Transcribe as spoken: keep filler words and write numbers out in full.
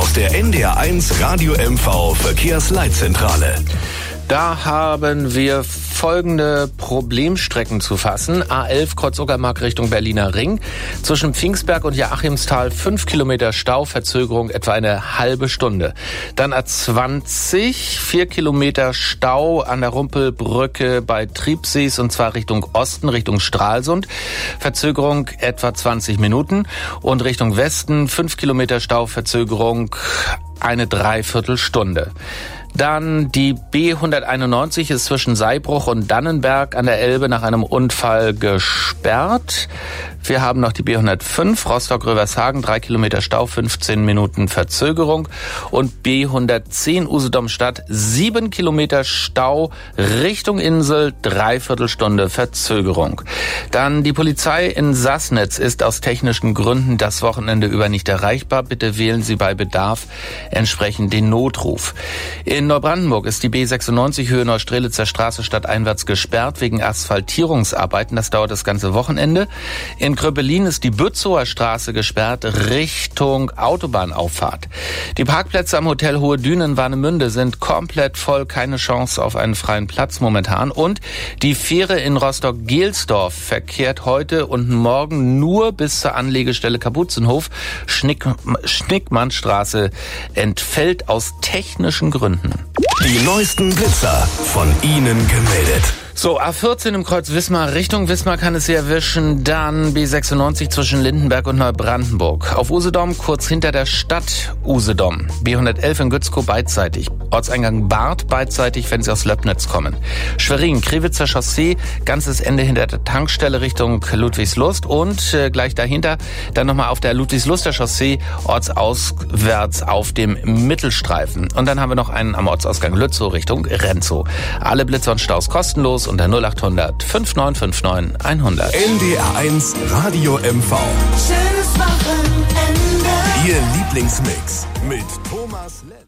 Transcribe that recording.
aus der N D R eins Radio M V Verkehrsleitzentrale. Da haben wir folgende Problemstrecken zu fassen. A elf Kreuz-Uckermark Richtung Berliner Ring. Zwischen Pfingstberg und Joachimsthal fünf Kilometer Stau, Verzögerung etwa eine halbe Stunde. Dann A zwanzig, vier Kilometer Stau an der Rumpelbrücke bei Triebsees und zwar Richtung Osten, Richtung Stralsund. Verzögerung etwa zwanzig Minuten. Und Richtung Westen fünf Kilometer Stau, Verzögerung eine Dreiviertelstunde. Dann die B hunderteinundneunzig ist zwischen Seibruch und Dannenberg an der Elbe nach einem Unfall gesperrt. Wir haben noch die B hundertfünf, Rostock-Rövershagen, drei Kilometer Stau, fünfzehn Minuten Verzögerung. Und B hundertzehn Usedom-Stadt, sieben Kilometer Stau Richtung Insel, Dreiviertelstunde Verzögerung. Dann die Polizei in Sassnitz ist aus technischen Gründen das Wochenende über nicht erreichbar. Bitte wählen Sie bei Bedarf entsprechend den Notruf. In Neubrandenburg ist die B sechsundneunzig Höhe Neustrelitzer Straße stadteinwärts gesperrt wegen Asphaltierungsarbeiten. Das dauert das ganze Wochenende. In Kröpelin ist die Bützower Straße gesperrt Richtung Autobahnauffahrt. Die Parkplätze am Hotel Hohe Dünen Warnemünde sind komplett voll. Keine Chance auf einen freien Platz momentan. Und die Fähre in Rostock-Gelsdorf verkehrt heute und morgen nur bis zur Anlegestelle Kapuzenhof. Schnick, Schnickmannstraße entfällt aus technischen Gründen. Die neuesten Blitzer von Ihnen gemeldet. So, A vierzehn im Kreuz Wismar, Richtung Wismar kann es Sie erwischen, dann B sechsundneunzig zwischen Lindenberg und Neubrandenburg. Auf Usedom, kurz hinter der Stadt Usedom. B hundertelf in Gützkow beidseitig. Ortseingang Barth beidseitig, wenn Sie aus Löbnitz kommen. Schwerin, Krewitzer Chaussee, ganzes Ende hinter der Tankstelle Richtung Ludwigslust und äh, gleich dahinter dann nochmal auf der Ludwigsluster Chaussee ortsauswärts auf dem Mittelstreifen. Und dann haben wir noch einen am Ortsausgang Lützow Richtung Renzow. Alle Blitzer und Staus kostenlos unter null achthundert fünf neun fünf neun hundert. N D R eins Radio M V. Schönes Wochenende. Ihr Lieblingsmix mit Thomas Lenz.